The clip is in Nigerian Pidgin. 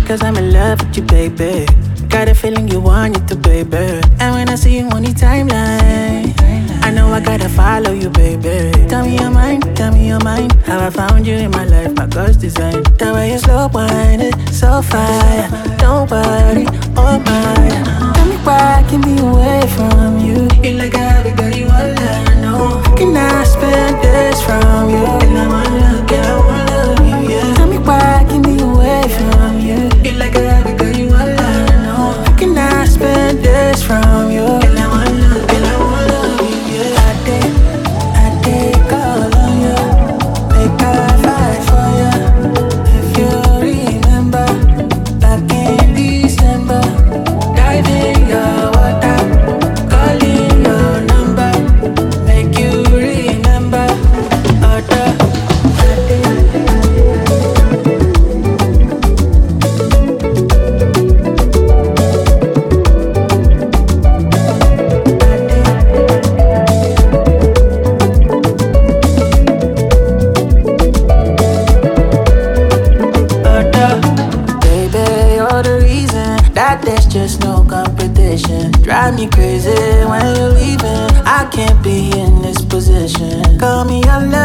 Cause I'm in love with you, baby. Got a feeling you want it too, baby. And when I see you on the timeline, I know I gotta follow you, baby. Tell me your mind, tell me your mind. How I found you in my life, my God's design. The way you slow wind it, so fire. Don't worry, oh my. Tell me why I can be away from you. You like everybody wanna know. Can I spend this from you? And I wanna look, and I wanna love you, yeah. Tell me why I can be away from you. You like everybody wanna know. Can I spend this from you? And I wanna look, and I wanna love you, yeah. I take all on you. Make I fight for you. If you remember, back in December, dive in your water, calling your number, make you remember. Baby, you're the reason that there's just no competition. Drive me crazy when you're leaving. I can't be in this position. Call me your love.